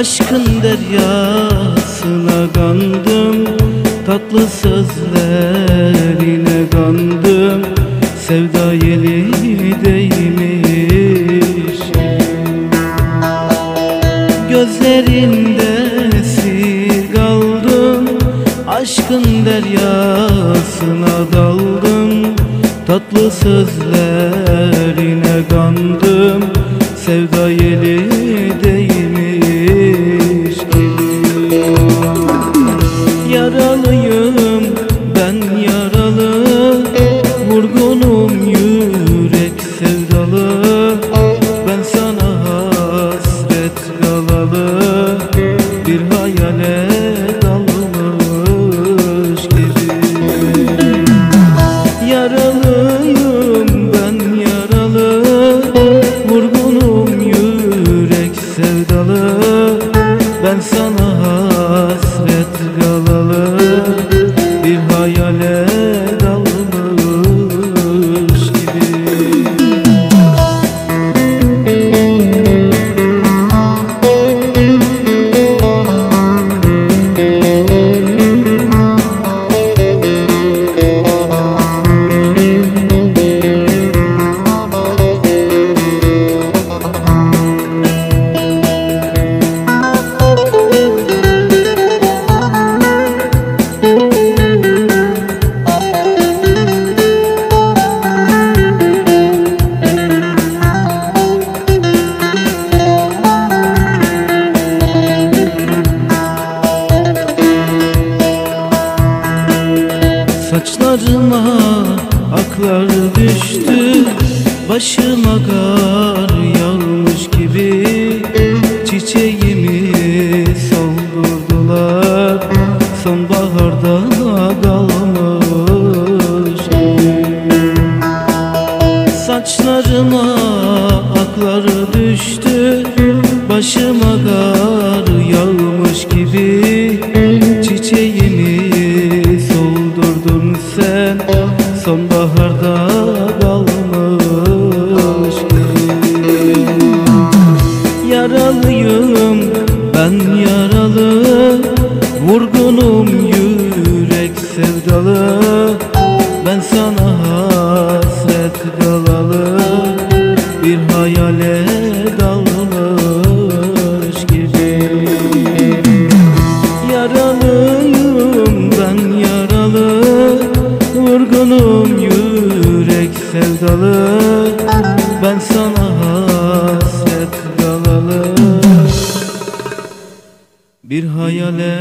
Aşkın deryasına kandım, tatlı sözlerine kandım. Sevda yeli değmiş, gözlerinde esir kaldım. Aşkın deryasına daldım, tatlı sözlerine kandım. Sevda yeli değmiş gibi. Yaralıyım ben yaralı, vurgunum yürek sevdalı. Ben sana hasret kalalı, bir hayale dalmış gibi. Yaralıyım ben yaralı, vurgunum yürek sevdalı. Ben sana hasret kalalı, bir hayale dalmış gibi. Saçlarıma aklar düştü, başıma kar yağmış gibi. Çiçeğimi soldurdular, sonbaharda kalmış gibi. Saçlarıma aklar düştü, başıma kar yağmış gibi. Çiçeğimi soldurdun sen, sonbaharda kalmış gibi. Yaralıyım ben yaralı, vurgunum yürek sevdalı. Ben sana hasret kalalı, bir hayale dalmış gibi. Yaralıyım ben yaralı, vurgunum yürek sevdalı. Ben sana hasret kalalı, bir hayale